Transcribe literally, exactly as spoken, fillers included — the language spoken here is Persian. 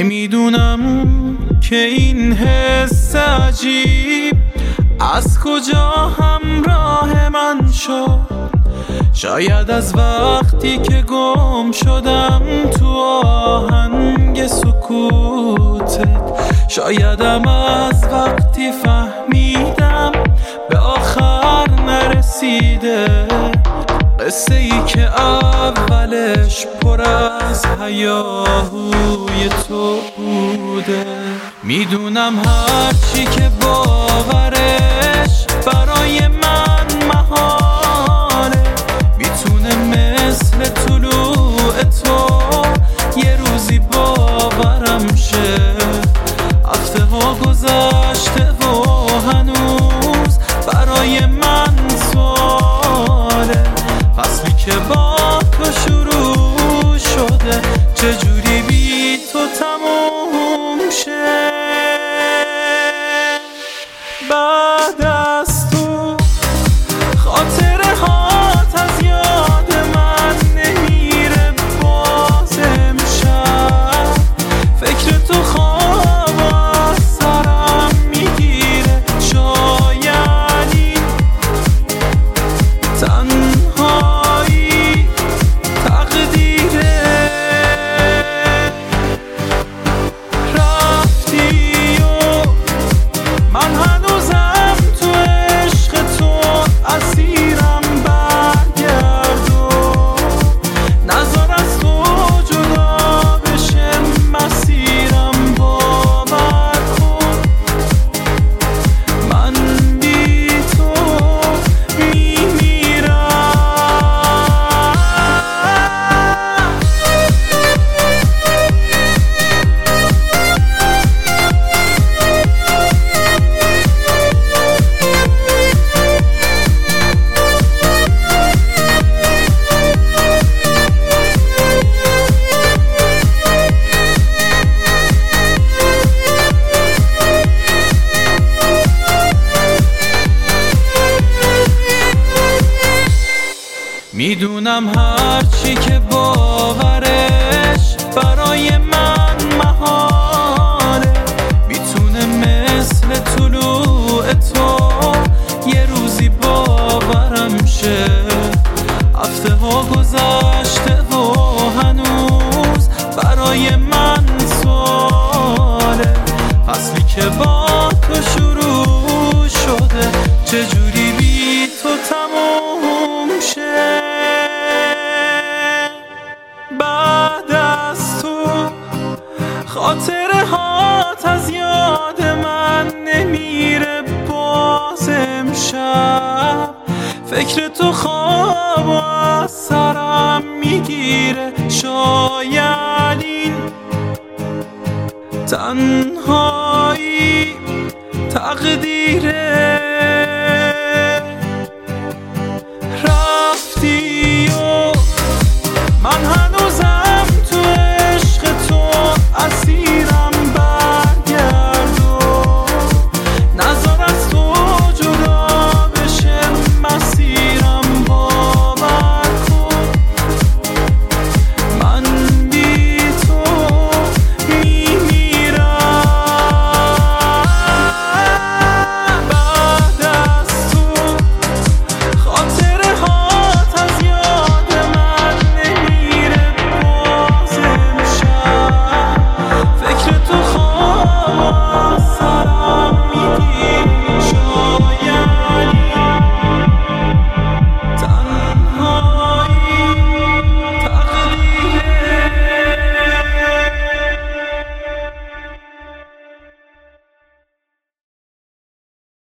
نمیدونم که این حس عجیب از کجا همراه من شد. شاید از وقتی که گم شدم تو آهنگ سکوتت، شایدم از وقتی فهمیدم به آخر نرسیده. قصه ای که اولش پر از هیاهوی تو بوده. میدونم هرچی که باورش برای من محاله، میتونه مثل طلوع تو یه روزی باورم شه. هفته ها گذشته و هنوز برای من سواله. فصلی که با تو شروع شده چجوری بی تو تموم شه. بعد از تو خاطره هات از یاد من نمیره. باز امشب فکر تو خواب از سرم میگیره. شاید این تنهایی تقدیره. رفتی و من هنوزم تو عشق تو اسیرم. برگرد و نظر از تو جدا بشه مسیرم. باور کن من بی تو میمیرم. میدونم هرچی که باورش برای من محاله، میتونه مثل طلوع تو یه روزی باورم شه. هفته ها گذشته و هنوز برای من سواله. فصلی که با تو شروع شده چجوری بی تو تموم شه. بعد از تو خاطره هات از یاد من نمیره. باز امشب فکر تو خواب از سرم میگیره. شاید این تنهایی تقدیره.